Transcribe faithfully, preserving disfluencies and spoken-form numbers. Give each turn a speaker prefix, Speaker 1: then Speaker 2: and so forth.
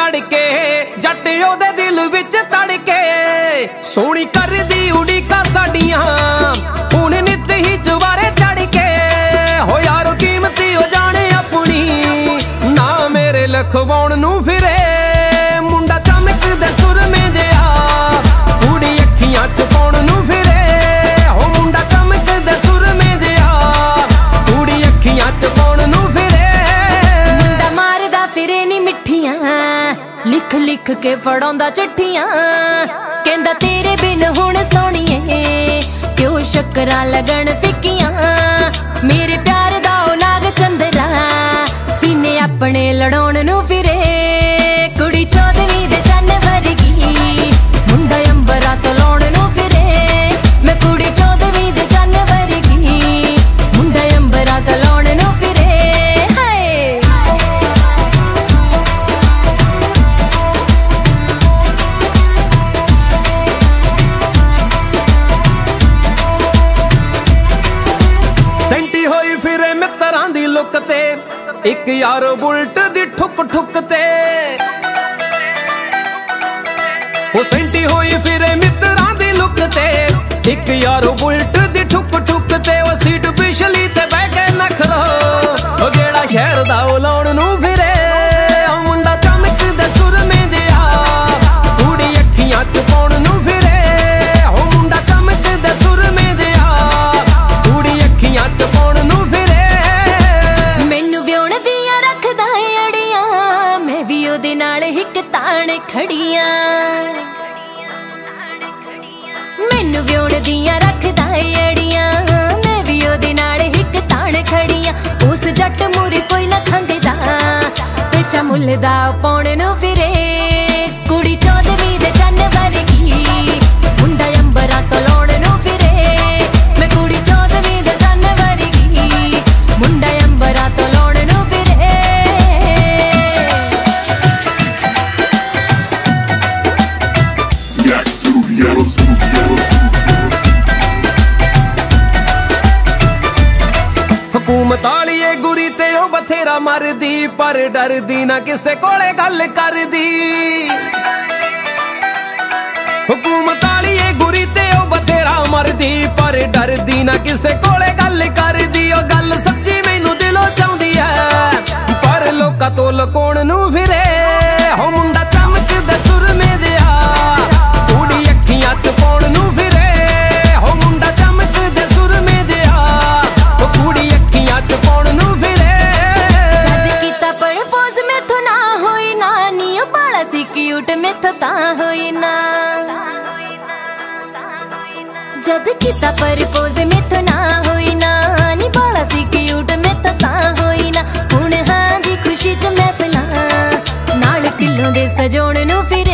Speaker 1: ਤੜਕੇ ਜੱਟ ਉਹਦੇ ਦਿਲ ਵਿੱਚ ਤੜਕੇ ਸੋਹਣੀ ਕਰਦੀ ਉਡੀਕਾਂ ਸਾਡੀਆਂ ਹੁਣ ਨਿੱਤ ਹੀ ਚਵਾਰੇ ਚੜ ਕੇ ਹੋ ਯਾਰੋ ਕੀਮਤੀ ਹੋ ਜਾਣੇ ਆਪਣੀ ਨਾ ਮੇਰੇ ਲਖਵਾਉਣ ਨੂੰ ਫਿਰੇ ਮੁੰਡਾ ਚਮਕਦੇ ਸੁਰਮੇ ਜਿਹਾ ਕੁੜੀ ਅੱਖੀਆਂ ਚ ਪਾਉਣ ਨੂੰ ਫਿਰੇ ਹੋ ਮੁੰਡਾ ਚਮਕਦੇ ਸੁਰਮੇ ਜਿਹਾ ਕੁੜੀ ਅੱਖੀਆਂ ਚ ਪਾਉਣ ਨੂੰ ਫਿਰੇ
Speaker 2: ਮੁੰਡਾ ਮਾਰਦਾ ਫਿਰੇ ਨੀ ਮਿੱਠੀਆਂ ਲਿਖ ਲਿਖ ਕੇ ਫੜਾਉਂਦਾ ਚਿੱਠੀਆਂ ਕਹਿੰਦਾ ਤੇਰੇ ਬਿਨ ਹੁਣ ਸੋਹਣੀਏ ਕਿਉਂ ਸ਼ੱਕਰਾਂ ਲੱਗਣ ਫਿੱਕੀਆਂ ਮੇਰੇ ਪਿਆਰ ਦਾ ਉਹ ਨਾਗ ਚੰਦਰਾ ਸੀਨੇ ਆਪਣੇ ਲੜਾਉਣ ਨੂੰ ਫਿਰੇ ਕੁੜੀ ਚੌਦਵੀਂ ਦੇ ਚੰਨ ਵਰਗੀ ਮੁੰਡਾ ਅੰਬਰਾਂ ਤੋਂ ਲਾਉਣ ਨੂੰ ਫਿਰੇ ਮੈਂ ਕੁੜੀ ਚੌਦਵੀਂ ਦੇ ਚੰਨ ਵਰਗੀ ਮੁੰਡਾ ਅੰਬਰਾਂ ਤੋਂ ਲਾਉਣ ਨੂੰ ਫਿਰੇ
Speaker 1: ਸੈਂਟੀ ਹੋਈ ਫਿਰੇ ਮਿੱਤਰਾਂ ਦੀ ਲੁੱਕ ਤੇ ਇੱਕ ਯਾਰੋ ਬੁਲਟ ਦੀ ਠੁੱਕ ਠੁੱਕ ਤੇ ਉਹ ਸੈਂਟੀ ਹੋਈ ਫਿਰੇ ਮਿੱਤਰਾਂ ਦੀ ਲੁੱਕ ਤੇ ਇੱਕ ਯਾਰੋ ਬੁਲਟ ਦੀ ਠੁੱਕ ਠੁੱਕ ਤੇ ਉਹ ਸੀਟ ਪਿਛਲੀ ਤੇ ਬਹਿ ਕੇ ਨਖਰੋ ਉਹ ਜਿਹੜਾ ਸ਼ਹਿਰ ਦਾ ਉਹ ਲਾਉਣ ਨੂੰ ਫਿਰੇ ਉਹ ਮੁੰਡਾ ਚਮਕਦਾ ਸੁਰਮੇ ਜਿਹਾ ਕੁੜੀ ਅੱਖੀਆਂ ਚ ਪਾਉਣ ਨੂੰ ਫਿਰੇ ਉਹ ਮੁੰਡਾ ਚਮਕਦਾ ਸੁਰਮੇ ਜਿਹਾ ਕੁੜੀ ਅੱਖੀਆਂ ਚ ਪਾਉਣ ਨੂੰ ਫਿਰੇ
Speaker 2: ਮੈਨੂੰ ਵਿਆਹੁਣ ਦੀਆਂ ਰੱਖਦਾ ਅੜੀਆਂ ਮੈਂ ਵੀ ਉਹਦੇ ਨਾਲ ਹਿੱਕ ਤਾਣ ਖੜੀਆਂ ਮੈਨੂੰ ਵਿਆਹੁਣ ਦੀਆਂ ਰੱਖਦਾ ਅੜੀਆਂ ਮੈਂ ਵੀ ਉਹਦੇ ਨਾਲ ਹਿੱਕ ਤਾਣ ਖੜੀਆਂ ਉਸ ਜੱਟ ਮੂਰੇ ਕੋਈ ਨਾ ਖੰਗਦਾ ਪੇਚਾ ਮੁੱਲ ਦਾ ਪਾਉਣ ਨੂੰ ਫਿਰੇ ਕੁੜੀ ਚੌਦਵੀਂ ਦੇ ਚੰਨ ਵਰਗੀ ਮੁੰਡਾ ਅੰਬਰਾਂ ਤੋਂ ਲਾਉਣ ਨੂੰ ਫਿਰੇ ਮੈਂ ਕੁੜੀ ਚੌਦਵੀਂ ਦੇ ਚੰਨ ਵਰਗੀ ਮੁੰਡਾ ਅੰਬਰਾਂ ਤੋਂ ਲਾਉਣ ਨੂੰ ਫਿਰੇ
Speaker 1: ਹਕੂਮਤ ਵਾਲੀਏ ਗੁਰੀ ਤੇ ਉਹ ਬਥੇਰਾ ਮਰਦੀ ਪਰ ਡਰਦੀ ਨਾ ਕਿਸੇ ਕੋਲੇ ਗੱਲ ਕਰਦੀ ਹਕੂਮਤ ਵਾਲੀਏ ਗੁਰੀ ਤੇ ਉਹ ਬਥੇਰਾ ਮਰਦੀ ਪਰ ਡਰਦੀ ਨਾ ਕਿਸੇ ਕੋਲੇ ਗੱਲ ਕਰਦੀ ਉਹ ਗੱਲ ਸੱਚੀ ਮੈਨੂੰ ਦਿਲੋਂ ਚਾਹੁੰਦੀ ਐ ਪਰ ਲੋਕਾਂ ਤੋਂ ਲੁਕਾਉਣ ਨੂੰ ਫਿਰੇ ਹੋ ਮੁੰਡਾ ਚਮਕਦਾ ਸੁਰਮੇ ਜਿਹਾ ਕੁੜੀ ਅੱਖੀਆਂ ਚ ਪਾਉਣ ਨੂੰ ਫਿਰੇ ਹੋ ਮੁੰਡਾ ਚਮਕਦਾ ਸੁਰਮੇ ਜਿਹਾ ਉਹ ਕੁੜੀ ਅੱਖੀਆਂ ਚ ਪਾਉਣ ਨੂੰ ਫਿਰੇ
Speaker 2: ਜਦ ਕੀਤਾ ਪ੍ਰਪੋਜ਼ ਮੈਥੋਂ ਨਾ ਹੋਈ ਨਾ ਨੀ ਬਾਲਾ ਸੀ ਕਿਊਟ ਮੈਥੋਂ ਤਾਂ ਹੋਈ ਨਾ ਜਦ ਕੀਤਾ ਪ੍ਰਪੋਜ਼ ਮੈਥੋਂ ਨਾ ਹੋਈ ਨਾ ਨੀ ਬਾਲਾ ਸੀ ਕਿਊਟ ਮੈਥੋਂ ਤਾਂ ਹੋਈ ਨਾ ਹੁਣ ਹਾਂ ਦੀ ਖੁਸ਼ੀ ਚ ਮਹਿਫਲਾਂ ਨਾਲ ਢਿੱਲੋਂ ਦੇ ਸਜਾਉਣ ਨੂੰ ਫਿਰ